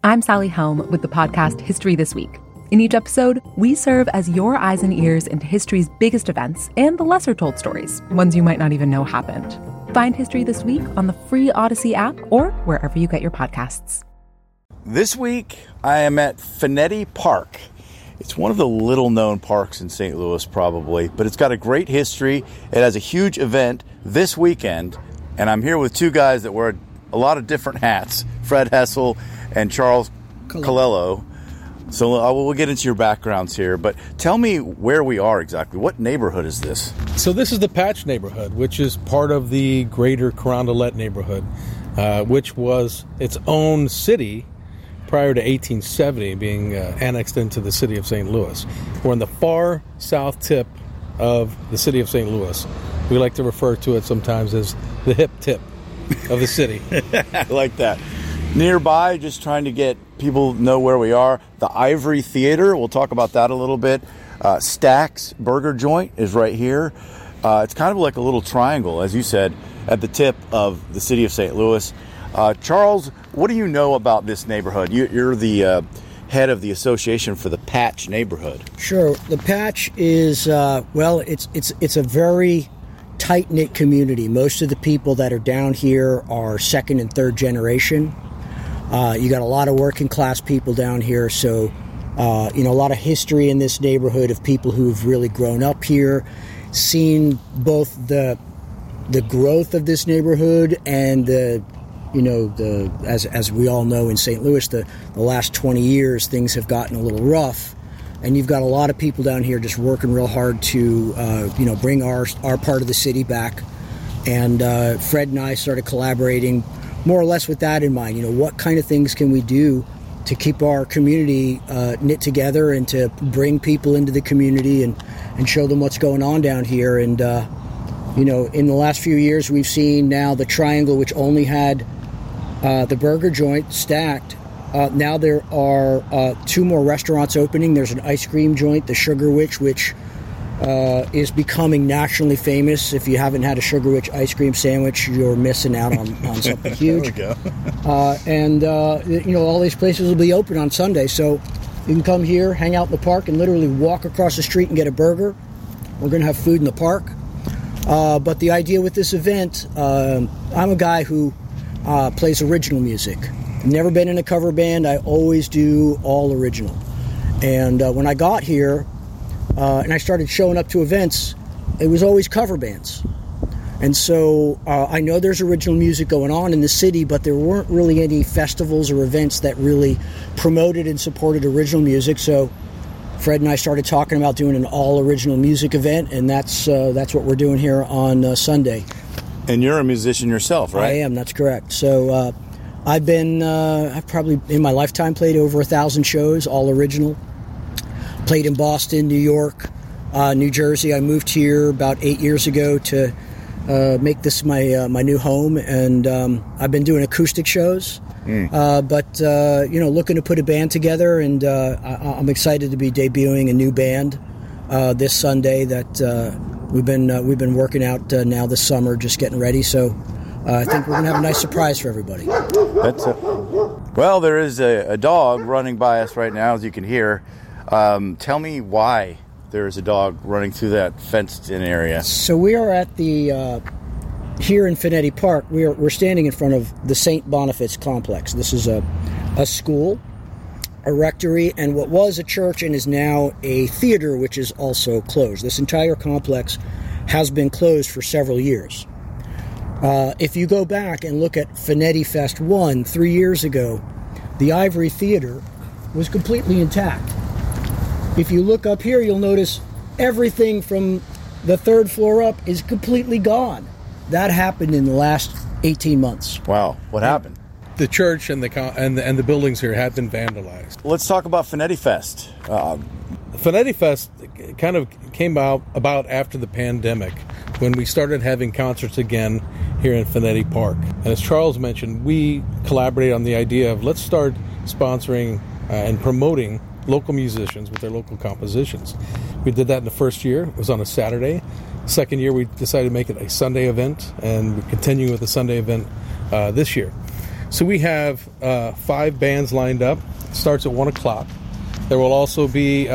I'm Sally Helm with the podcast History This Week. In each episode, we serve as your eyes and ears into history's biggest events and the lesser-told stories, ones you might not even know happened. Find History This Week on the free Odyssey app or wherever you get your podcasts. This week, I am at Finetti Park. It's one of the little-known parks in St. Louis, probably, but it's got a great history. It has a huge event this weekend, and I'm here with two guys that wear a lot of different hats, Fred Hessel and Charles Colello. So we'll get into your backgrounds here, but tell me where we are exactly. What neighborhood is this? So this is the Patch neighborhood, which is part of the greater Carondelet neighborhood, which was its own city prior to 1870 being annexed into the city of St. Louis. We're on the far south tip of the city of St. Louis. We like to refer to it sometimes as the hip tip of the city. I like that. Nearby, just trying to get people know where we are, the Ivory Theater. We'll talk about that a little bit. Stack's Burger Joint is right here. It's kind of like a little triangle, as you said, at the tip of the city of St. Louis. Charles, what do you know about this neighborhood? You're the head of the association for the Patch neighborhood. Sure. The Patch is, it's a very tight-knit community. Most of the people that are down here are second and third generation. You got a lot of working class people down here, so a lot of history in this neighborhood of people who've really grown up here, seen both the growth of this neighborhood and as we all know in St. Louis, the last 20 years things have gotten a little rough, and you've got a lot of people down here just working real hard to bring our part of the city back. And Fred and I started collaborating more or less with that in mind. What kind of things can we do to keep our community knit together and to bring people into the community and show them what's going on down here. And, in the last few years, we've seen now the Triangle, which only had the Burger Joint, Stacked. Now there are two more restaurants opening. There's an ice cream joint, the Sugar Witch, which is becoming nationally famous. If you haven't had a Sugar Witch ice cream sandwich, you're missing out on something huge. There we go. All these places will be open on Sunday, so you can come here, hang out in the park, and literally walk across the street and get a burger. We're going to have food in the park. But the idea with this event, I'm a guy who plays original music. I've never been in a cover band. I always do all original. And when I got here, and I started showing up to events, it was always cover bands. And so I know there's original music going on in the city, but there weren't really any festivals or events that really promoted and supported original music. So Fred and I started talking about doing an all-original music event, and that's what we're doing here on Sunday. And you're a musician yourself, right? I am, that's correct. So I've probably, in my lifetime, played over 1,000 shows, all original. Played in Boston, New York, New Jersey. I moved here about 8 years ago to make this my new home, and I've been doing acoustic shows. But looking to put a band together, and I'm excited to be debuting a new band this Sunday that we've been working out now this summer, just getting ready. So I think we're gonna have a nice surprise for everybody. Well, there is a dog running by us right now, as you can hear. Tell me why there is a dog running through that fenced-in area. So we are at the here in Finetti Park. We're standing in front of the St. Boniface complex. This is a school, a rectory, and what was a church and is now a theater, which is also closed. This entire complex has been closed for several years. If you go back and look at Finetti Fest 1 3 years ago, the Ivory Theater was completely intact. If you look up here, you'll notice everything from the third floor up is completely gone. That happened in the last 18 months. Wow, what happened? The church and the buildings here have been vandalized. Let's talk about Finetti Fest. Finetti Fest kind of came about after the pandemic, when we started having concerts again here in Finetti Park. And as Charles mentioned, we collaborated on the idea of let's start sponsoring and promoting local musicians with their local compositions. We did that in the first year. It was on a Saturday. Second year, we decided to make it a Sunday event, and we continue with the Sunday event this year. So we have 5 bands lined up. It starts at 1 o'clock. There will also be,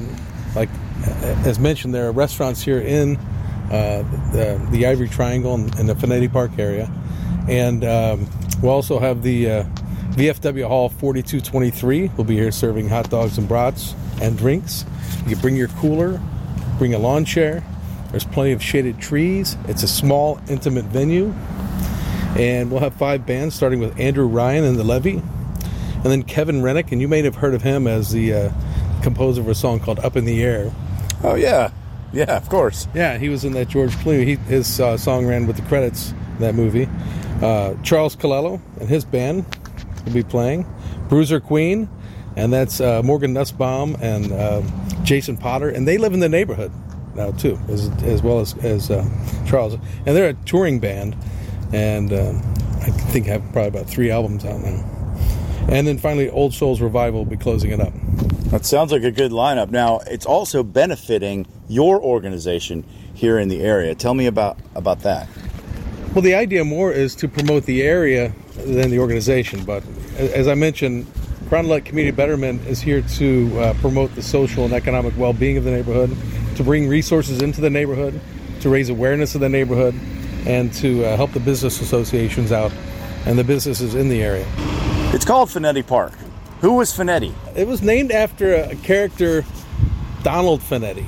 as mentioned, there are restaurants here in the Ivory Triangle in the Finetti Park area. And we'll also have the VFW Hall 4223 will be here serving hot dogs and brats and drinks. You can bring your cooler, bring a lawn chair. There's plenty of shaded trees. It's a small, intimate venue. And we'll have 5 bands, starting with Andrew Ryan and the Levy. And then Kevin Rennick, and you may have heard of him as the composer of a song called Up in the Air. Oh, yeah. Yeah, of course. Yeah, he was in that George Clooney. His song ran with the credits in that movie. Charles Colello and his band will be playing. Bruiser Queen, and that's Morgan Nussbaum and Jason Potter. And they live in the neighborhood now, too, as well as Charles. And they're a touring band, and I think have probably about 3 albums out now. And then finally, Old Souls Revival will be closing it up. That sounds like a good lineup. Now, it's also benefiting your organization here in the area. Tell me about that. Well, the idea more is to promote the area than the organization. But as I mentioned, Carondelet Community Betterment is here to promote the social and economic well-being of the neighborhood, to bring resources into the neighborhood, to raise awareness of the neighborhood, and to help the business associations out and the businesses in the area. It's called Finetti Park. Who was Finetti? It was named after a character, Donald Finetti.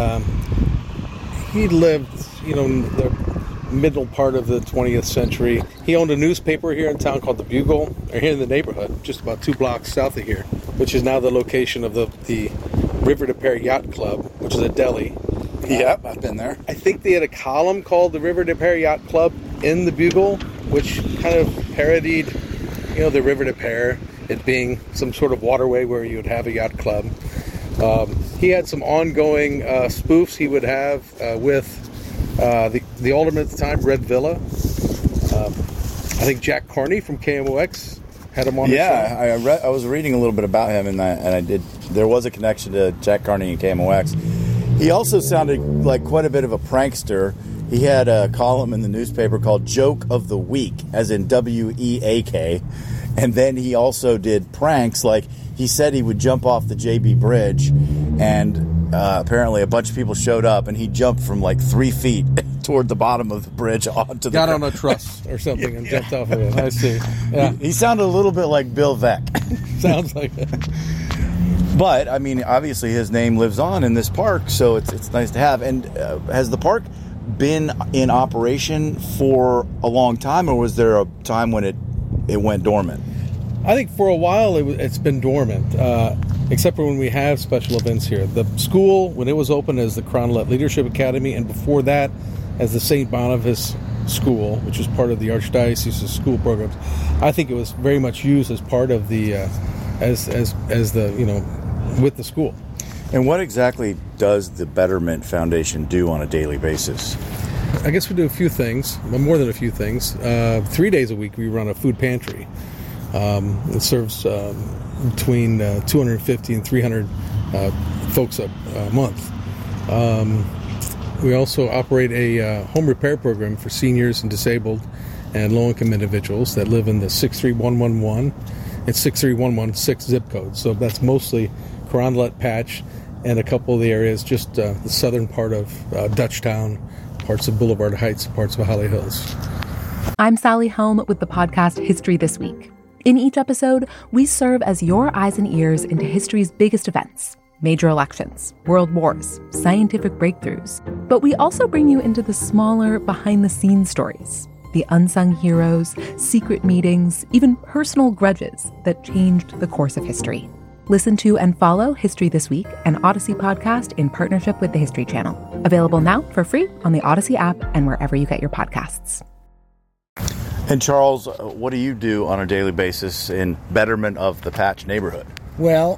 He lived, in the middle part of the 20th century. He owned a newspaper here in town called The Bugle, or here in the neighborhood, just about 2 blocks south of here, which is now the location of the River de Pere Yacht Club, which is a deli. Yep, I've been there. I think they had a column called the River de Pere Yacht Club in The Bugle, which kind of parodied, the River de Pere, it being some sort of waterway where you would have a yacht club. He had some ongoing spoofs he would have with the alderman at the time, Red Villa. I think Jack Carney from KMOX had him on his show. Yeah, I was reading a little bit about him, and I did. There was a connection to Jack Carney and KMOX. He also sounded like quite a bit of a prankster. He had a column in the newspaper called Joke of the Week, as in WEAK. And then he also did pranks, like he said he would jump off the JB Bridge, and apparently a bunch of people showed up, and he jumped from like 3 feet toward the bottom of the bridge onto the Got on a truss or something and jumped off of it. I see. Yeah. He sounded a little bit like Bill Veeck. Sounds like it. But, I mean, obviously his name lives on in this park, so it's nice to have. And has the park been in operation for a long time, or was there a time when it went dormant? I think for a while it's been dormant, except for when we have special events here. The school, when it was open as the Carondelet Leadership Academy, and before that as the St. Boniface School, which was part of the Archdiocese's school programs, I think it was very much used as part of the, with the school. And what exactly does the Betterment Foundation do on a daily basis? I guess we do a few things, more than a few things. 3 days a week we run a food pantry. It serves between 250 and 300 folks a month. We also operate a home repair program for seniors and disabled and low-income individuals that live in the 63111 and 63116 zip codes. So that's mostly Carondelet Patch and a couple of the areas, just the southern part of Dutchtown, parts of Boulevard Heights, parts of Holly Hills. I'm Sally Helm with the podcast History This Week. In each episode, we serve as your eyes and ears into history's biggest events, major elections, world wars, scientific breakthroughs. But we also bring you into the smaller, behind-the-scenes stories, the unsung heroes, secret meetings, even personal grudges that changed the course of history. Listen to and follow History This Week, an Odyssey podcast in partnership with the History Channel. Available now for free on the Odyssey app and wherever you get your podcasts. And Charles, what do you do on a daily basis in betterment of the Patch neighborhood? Well,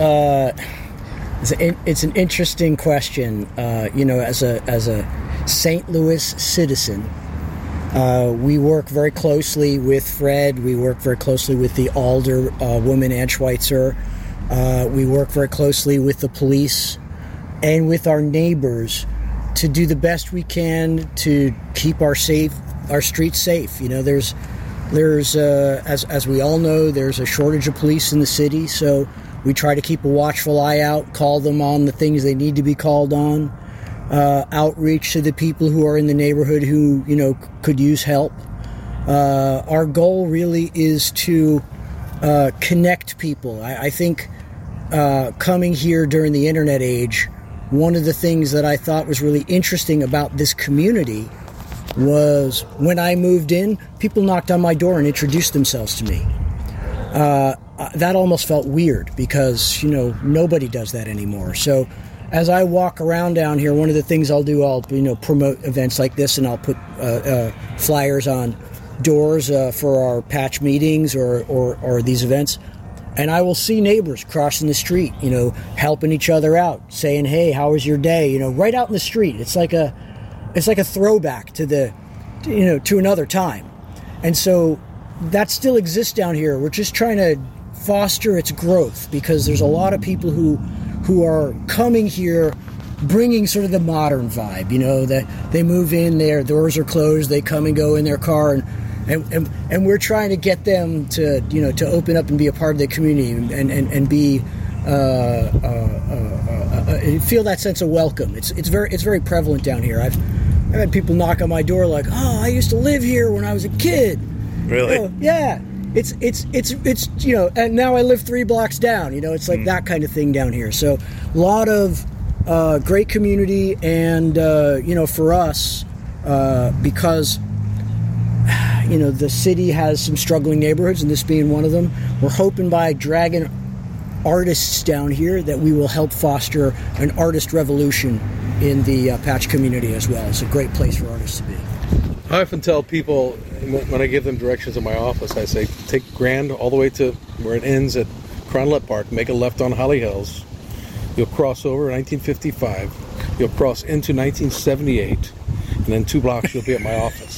it's an interesting question. As a St. Louis citizen, we work very closely with Fred. We work very closely with the alder woman, Ann Schweitzer. We work very closely with the police and with our neighbors to do the best we can to keep our streets safe. There's There's, as we all know, there's a shortage of police in the city, so we try to keep a watchful eye out, call them on the things they need to be called on, outreach to the people who are in the neighborhood who, could use help. Our goal really is to connect people. I think coming here during the internet age, one of the things that I thought was really interesting about this community was when I moved in, people knocked on my door and introduced themselves to me. That almost felt weird because, nobody does that anymore. So as I walk around down here, one of the things I'll do, I'll promote events like this, and I'll put flyers on doors for our patch meetings or these events. And I will see neighbors crossing the street, helping each other out, saying, "Hey, how was your day?" Right out in the street. It's like a throwback to to another time. And so that still exists down here. We're just trying to foster its growth because there's a lot of people who are coming here bringing sort of the modern vibe, that they move in, their doors are closed, they come and go in their car, and we're trying to get them to to open up and be a part of the community and be feel that sense of welcome. It's very prevalent down here. I've had people knock on my door like, "Oh, I used to live here when I was a kid." Really? Yeah. It's and now I live 3 blocks down. It's like that kind of thing down here. So a lot of great community, and for us, because the city has some struggling neighborhoods, and this being one of them, we're hoping by dragging artists down here that we will help foster an artist revolution in the Patch community as well. It's a great place for artists to be. I often tell people when I give them directions in my office, I say, take Grand all the way to where it ends at Carondelet Park, make a left on Holly Hills. You'll cross over 1955. You'll cross into 1978. And then 2 blocks, you'll be at my office.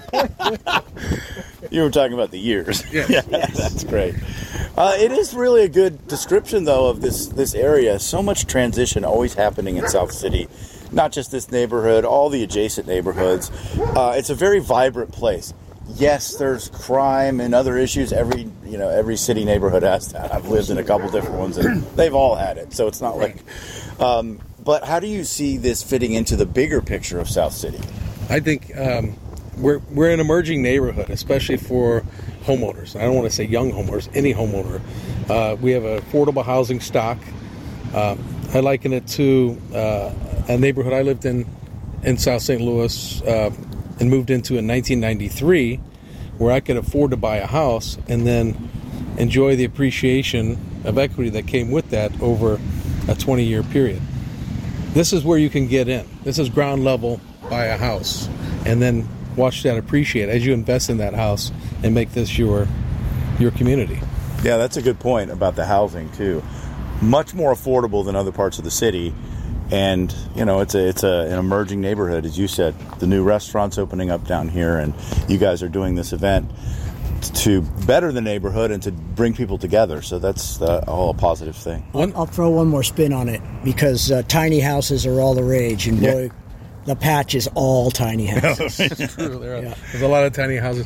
You were talking about the years. Yes. Yeah, that's great. It is really a good description, though, of this area. So much transition always happening in South City. Not just this neighborhood, all the adjacent neighborhoods. It's a very vibrant place. Yes, there's crime and other issues. Every city neighborhood has that. I've lived in a couple different ones, and they've all had it. So it's not like. But how do you see this fitting into the bigger picture of South City? I think we're an emerging neighborhood, especially for homeowners. I don't want to say young homeowners, any homeowner. We have an affordable housing stock. I liken it to a neighborhood I lived in South St. Louis and moved into in 1993, where I could afford to buy a house and then enjoy the appreciation of equity that came with that over a 20-year period. This is where you can get in. This is ground level, buy a house, and then watch that appreciate as you invest in that house and make this your community. Yeah, that's a good point about the housing, too. Much more affordable than other parts of the city. And, it's an emerging neighborhood, as you said. The new restaurants opening up down here, and you guys are doing this event to better the neighborhood and to bring people together. So that's all a positive thing. I'll throw one more spin on it because tiny houses are all the rage, and boy, the Patch is all tiny houses. It's true. There's a lot of tiny houses.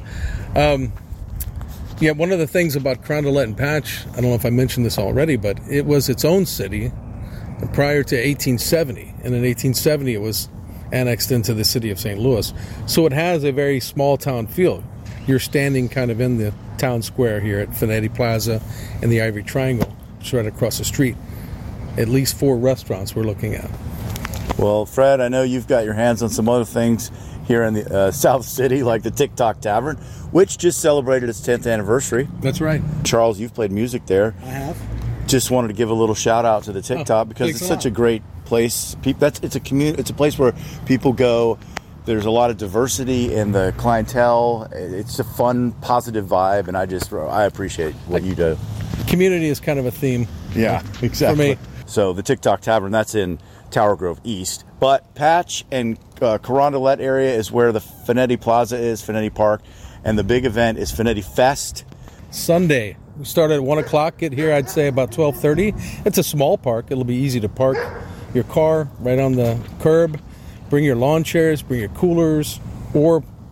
One of the things about Carondelet and Patch, I don't know if I mentioned this already, but it was its own city prior to 1870. And in 1870, it was annexed into the city of St. Louis. So it has a very small town feel. You're standing kind of in the town square here at Finetti Plaza and the Ivory Triangle. It's right across the street. At least 4 restaurants we're looking at. Well, Fred, I know you've got your hands on some other things here in the South City, like the TikTok Tavern, which just celebrated its 10th anniversary. That's right. Charles, you've played music there. I have. Just wanted to give a little shout out to the TikTok because it's such a great place. It's a place where people go. There's a lot of diversity in the clientele. It's a fun, positive vibe, and I appreciate what you do. Community is kind of a theme. Yeah, exactly. For me. So the TikTok Tavern, that's in Tower Grove East. But Patch and Carondelet area is where the Finetti Plaza is, Finetti Park, and the big event is Finetti Fest. Sunday. We start at 1 o'clock. Get here, I'd say, about 12:30. It's a small park. It'll be easy to park your car right on the curb. Bring your lawn chairs, bring your coolers, or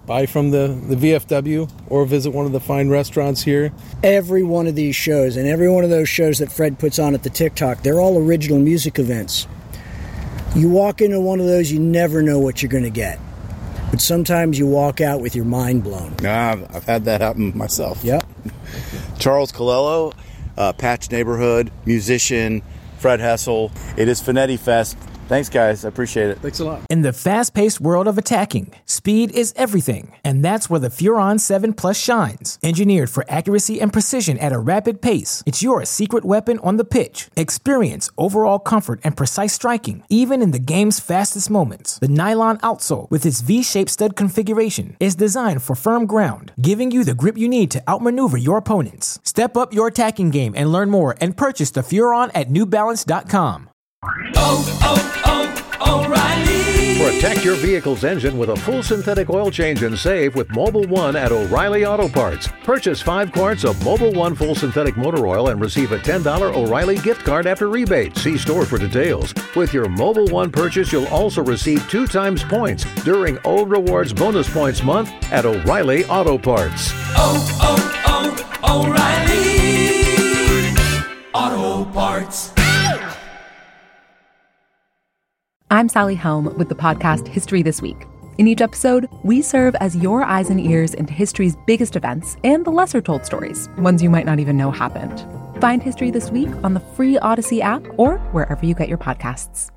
buy from the VFW or visit one of the fine restaurants here. Every one of these shows and every one of those shows that Fred puts on at the TikTok, they're all original music events. You walk into one of those, you never know what you're going to get. But sometimes you walk out with your mind blown. I've had that happen myself. Yep. Charles Colello, Patch Neighborhood, musician, Fred Hessel. It is Finetti Fest. Thanks, guys. I appreciate it. Thanks a lot. In the fast-paced world of attacking, speed is everything. And that's where the Furon 7 Plus shines. Engineered for accuracy and precision at a rapid pace, it's your secret weapon on the pitch. Experience overall comfort and precise striking, even in the game's fastest moments. The nylon outsole, with its V-shaped stud configuration, is designed for firm ground, giving you the grip you need to outmaneuver your opponents. Step up your attacking game and learn more and purchase the Furon at newbalance.com. O'Reilly. Protect your vehicle's engine with a full synthetic oil change and save with Mobil 1 at O'Reilly Auto Parts. Purchase 5 quarts of Mobil 1 full synthetic motor oil and receive a $10 O'Reilly gift card after rebate. See store for details. With your Mobil 1 purchase, you'll also receive 2 times points during O Rewards Bonus Points Month at O'Reilly Auto Parts. O'Reilly Auto Parts. I'm Sally Helm with the podcast History This Week. In each episode, we serve as your eyes and ears into history's biggest events and the lesser-told stories, ones you might not even know happened. Find History This Week on the free Odyssey app or wherever you get your podcasts.